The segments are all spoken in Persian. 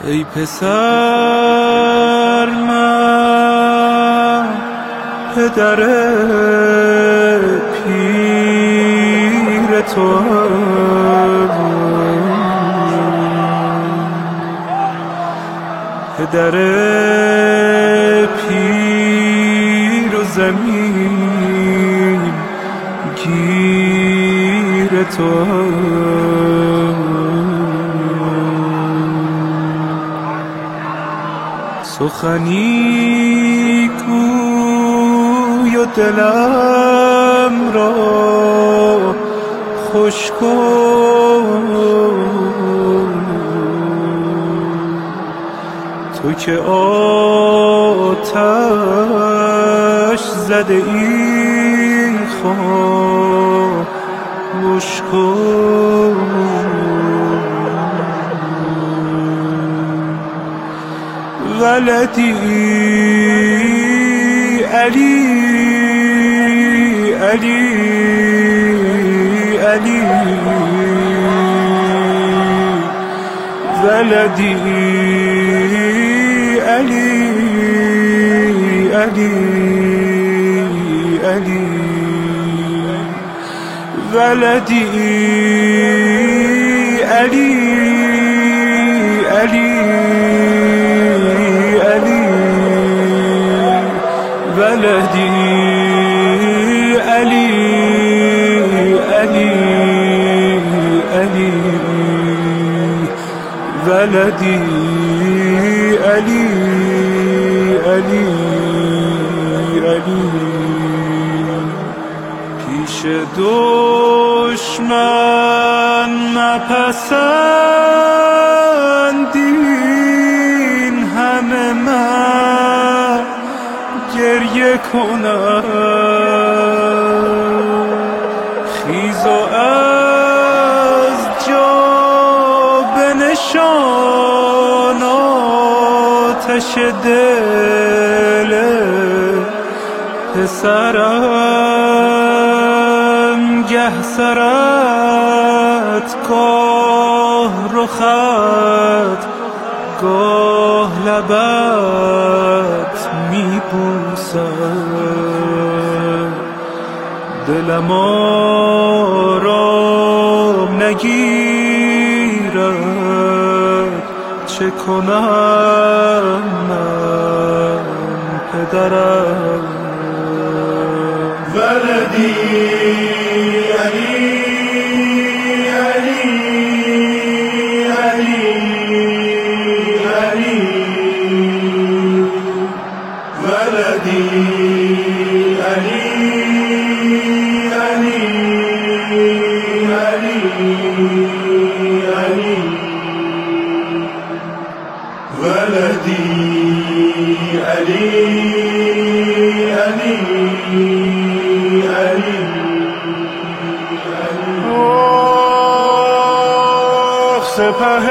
ای پسر من پدر پیر تو، پدر پیر و زمین گیر تو. سخنی گوی و دلم را خوش کن، تو که آتش زده ای خاموش کن. ولدی علی علی علی، ولدی علی علی علی، ولدی علی علی علی، ولدی علی علی علی، ولدی علی علی علی. پیش دشمن نپسندین همه من گریه کنم، خیز و از جا بنشان آتش دل پسرم، گه سرت گاه رخت گاه لبت میبوسم، دلم آرام نگیرد چه کنم من پدرم. ولدی علی علی علی علی، ولدی علی علی علی علی، ولدی علی علی علی. سپه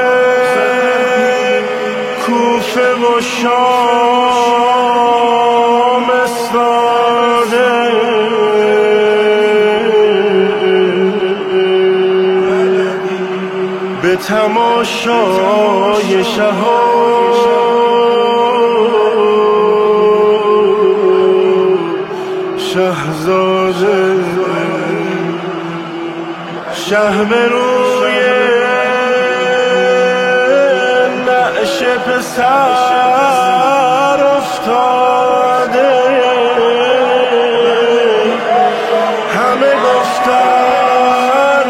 کوفه و شام استاده، به تماشای شهزاده، شه به روی نعش پسر افتاده، همه گفتن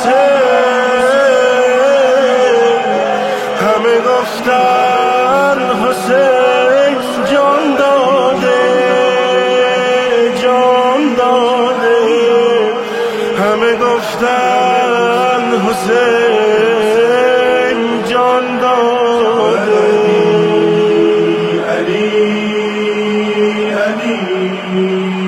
حسین، همه گفتن حسین جان داده جان داده، همه گفتن حسین جان داده. علی علی علی